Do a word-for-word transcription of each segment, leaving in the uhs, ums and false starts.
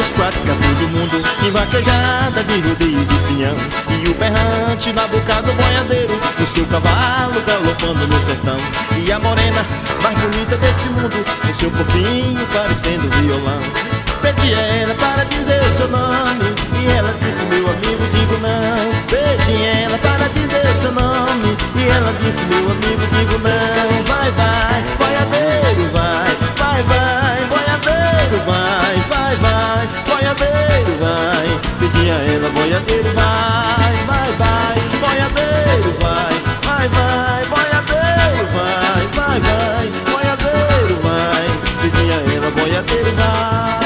nos quatro cantos do mundo, em vaquejada de rodeio de pinhão. E o berrante na boca do boiadeiro, o seu cavalo galopando no sertão. E a morena mais bonita deste mundo, com seu corpinho parecendo violão. Pedi ela para dizer o seu nome, e ela disse: meu amigo, digo não. Pedi ela para dizer o seu nome, e ela disse: meu amigo, digo não. Vai, vai, boiadeiro, vai, vai, vai, boiadeiro, vai, vai, vai, boiadeiro, vai. Pedi a ela, boiadeiro, vai, vai, vai, boiadeiro, vai, vai, vai, boiadeiro, vai, vai, vai, boiadeiro, vai. Pedi a ela, boiadeiro, vai.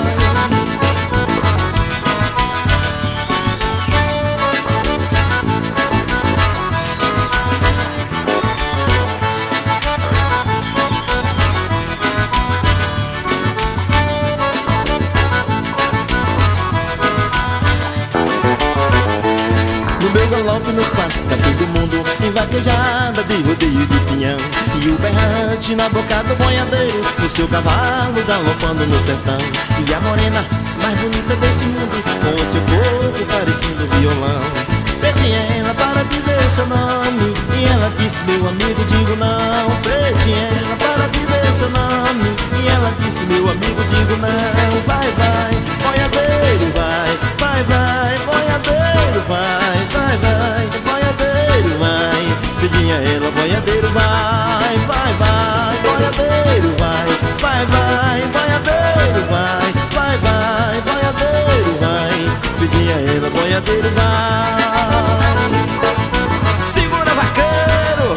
Galope nos quatro cantos do mundo, em vaquejada de rodeio de pinhão. E o berrante na boca do boiadeiro, o seu cavalo galopando no sertão. E a morena mais bonita deste mundo, com o seu corpo parecendo violão. Pedi ela para dizer o seu nome, e ela disse: meu amigo, digo não. Pedi ela para dizer o seu nome, e ela disse: meu amigo, digo não. Vai, vai, boiadeiro, vai, vai, vai, boiadeiro, vai, vai, vai, boiadeiro, vai. Pedi a ela, boiadeiro, vai, vai, vai, boiadeiro, vai, vai, vai, boiadeiro, vai, vai, vai, boiadeiro, vai. Pedi a ela, boiadeiro, vai. Segura, vaqueiro!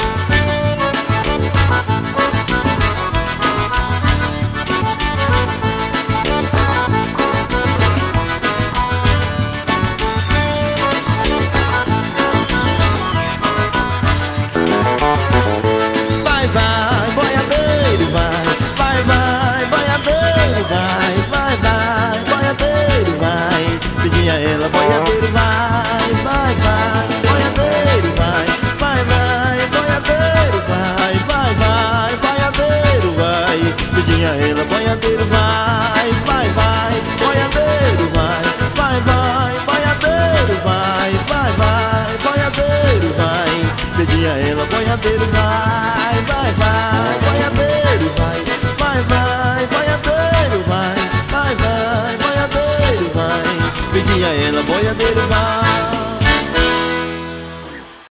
Vai, vai, boiadeiro, vai, vai, vai, boiadeiro, vai, vai, vai, boiadeiro, vai. Pedi a ela, boiadeiro, vai, vai, vai, boiadeiro, vai, vai, vai, boiadeiro, vai, vai, vai, boiadeiro, vai. Pedi a ela, boiadeiro, vai, vai, vai, boiadeiro, vai, vai, vai, boiadeiro, vai, vai, vai, boiadeiro, vai. Pedi a ela, boiadeiro, vai, vai, vai, boiadeiro, vai, vai, vai, boiadeiro, vai, vai, vai, boiadeiro, vai. Pedi a ela, boiadeiro, vai.